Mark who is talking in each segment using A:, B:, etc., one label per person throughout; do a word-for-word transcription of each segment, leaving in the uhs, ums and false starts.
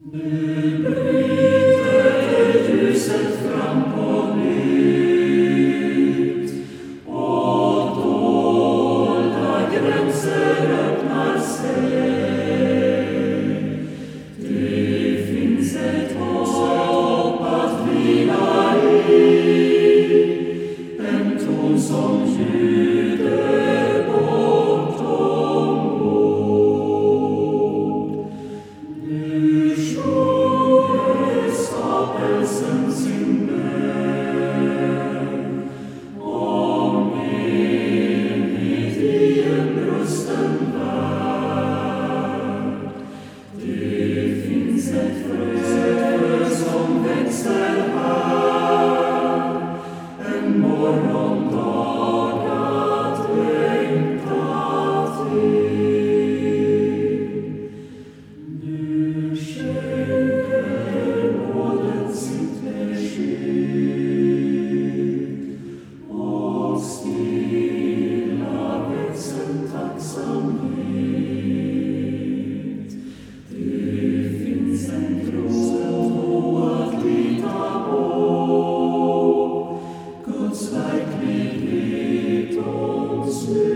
A: Nu bryter ljuset fram på nytt, och dolda gränser öppnar sig. Det finns ett hopp att vila i, en ton som ljuder bortom ord. Nu sjunger skapelsen sin bön om enhet i en brusten värld. Det finns ett frö som växer här, en morgondag att längta till. Nu skänker nåden sitt beskydd, och stilla växer tacksamhet. Det finns en tro att lita på, Guds verklighet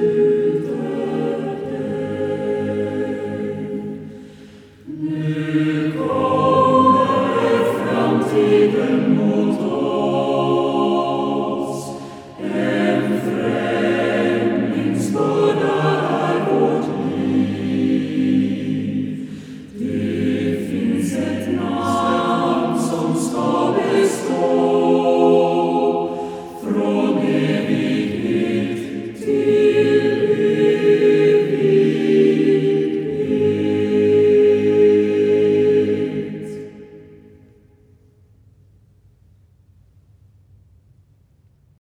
A: omsluter dig. Nu